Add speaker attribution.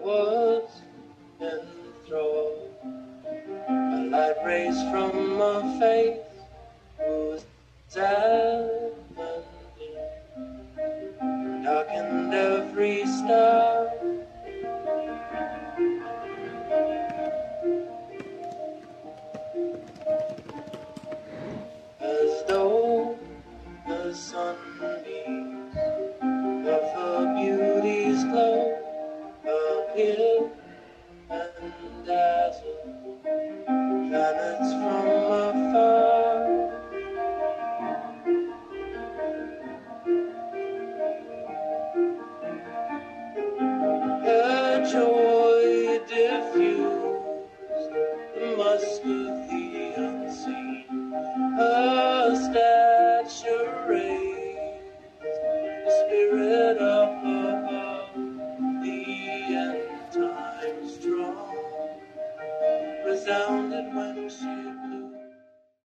Speaker 1: was enthralled. A light raised from a face whose adamant darkened every star. As though the sunbeams of her beauty's glow appear and dazzle planets from afar. Her joy diffused the musk of the unseen. Her stature raised the spirit up above. The end times drum resounded when she